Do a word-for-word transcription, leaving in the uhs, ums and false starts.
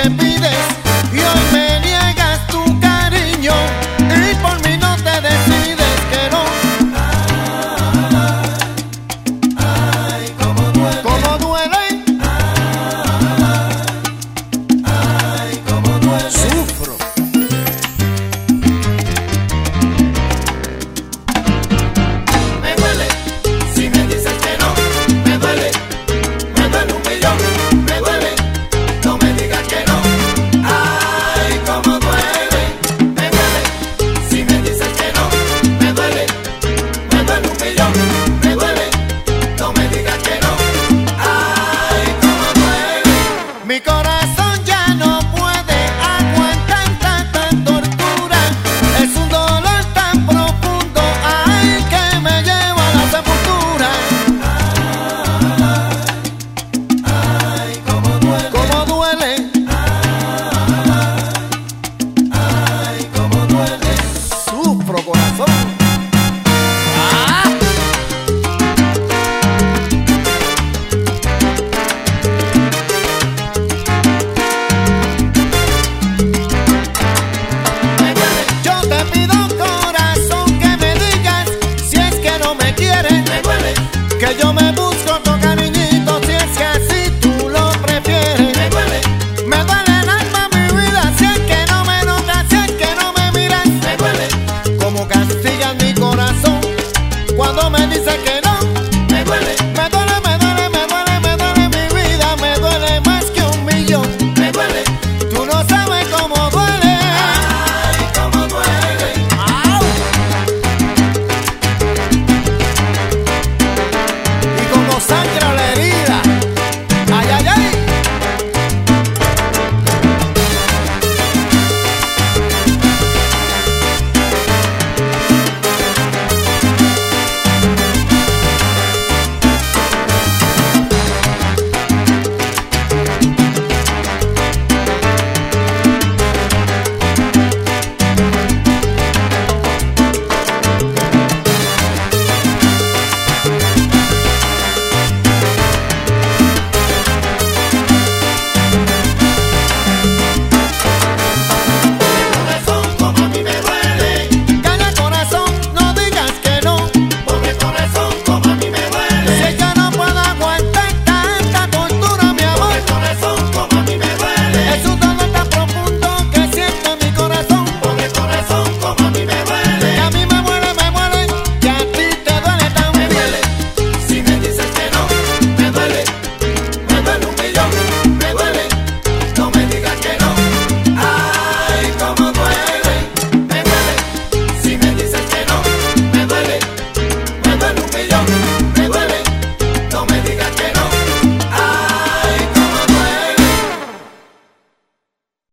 me pides y hoy me niegas tu cariño y por mí no te decides que no. Ay, cómo duele. ¿Cómo duele? Ay, cómo duele. Sufro. Me duele si me dices que no. Me duele, me duele un millón. Me duele, no me digas que no. Ay, cómo duele. Me duele si me dices que no. Me duele, me duele un millón. Me duele, no me digas que no. Ay, cómo duele. Mi corazón